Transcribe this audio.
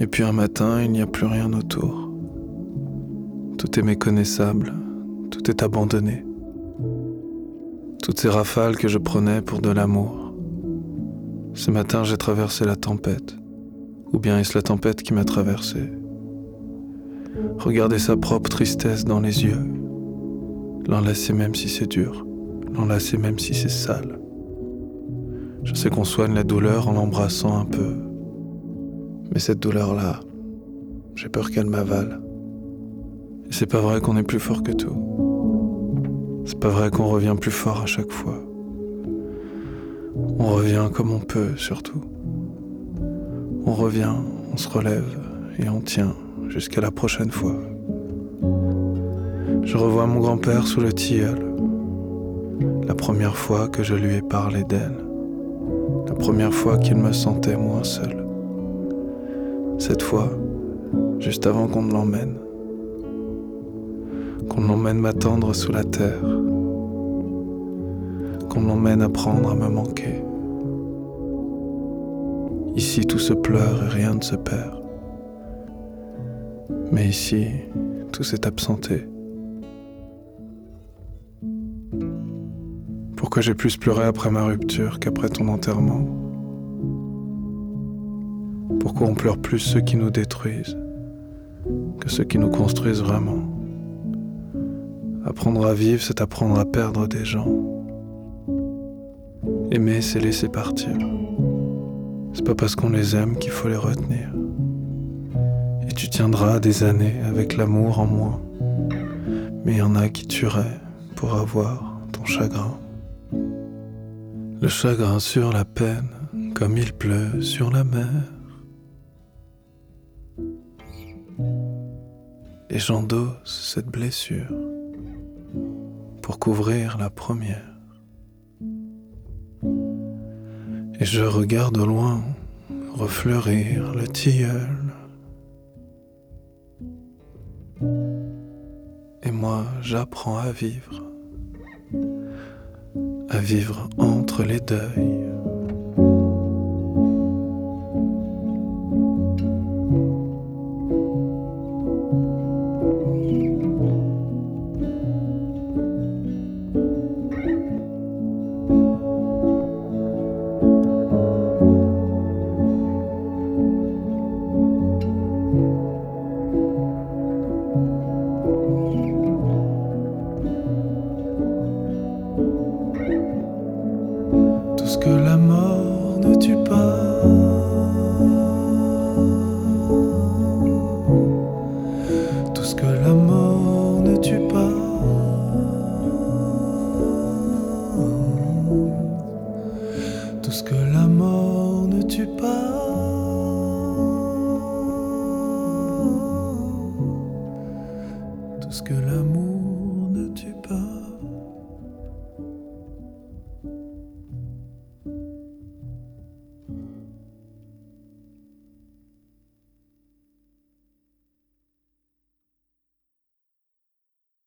Et puis un matin, il n'y a plus rien autour. Tout est méconnaissable, tout est abandonné. Toutes ces rafales que je prenais pour de l'amour. Ce matin, j'ai traversé la tempête. Ou bien est-ce la tempête qui m'a traversé? Regarder sa propre tristesse dans les yeux. L'enlacer même si c'est dur. L'enlacer même si c'est sale. Je sais qu'on soigne la douleur en l'embrassant un peu. Mais cette douleur-là, j'ai peur qu'elle m'avale. Et c'est pas vrai qu'on est plus fort que tout. C'est pas vrai qu'on revient plus fort à chaque fois. On revient comme on peut, surtout. On revient, on se relève et on tient jusqu'à la prochaine fois. Je revois mon grand-père sous le tilleul. La première fois que je lui ai parlé d'elle. La première fois qu'il me sentait moins seul. Cette fois, juste avant qu'on ne l'emmène. Qu'on l'emmène m'attendre sous la terre. Qu'on l'emmène apprendre à me manquer. Ici tout se pleure et rien ne se perd. Mais ici, tout s'est absenté. Pourquoi j'ai plus pleuré après ma rupture qu'après ton enterrement? Pourquoi on pleure plus ceux qui nous détruisent que ceux qui nous construisent vraiment? Apprendre à vivre, c'est apprendre à perdre des gens. Aimer, c'est laisser partir. C'est pas parce qu'on les aime qu'il faut les retenir. Et tu tiendras des années avec l'amour en moins. Mais il y en a qui tueraient pour avoir ton chagrin. Le chagrin sur la peine, comme il pleut sur la mer. Et j'endosse cette blessure pour couvrir la première. Et je regarde au loin refleurir le tilleul. Et moi, j'apprends à vivre entre les deuils. Tout ce que la mort ne tue pas, tout ce que la mort ne tue pas, tout ce que la mort ne tue pas.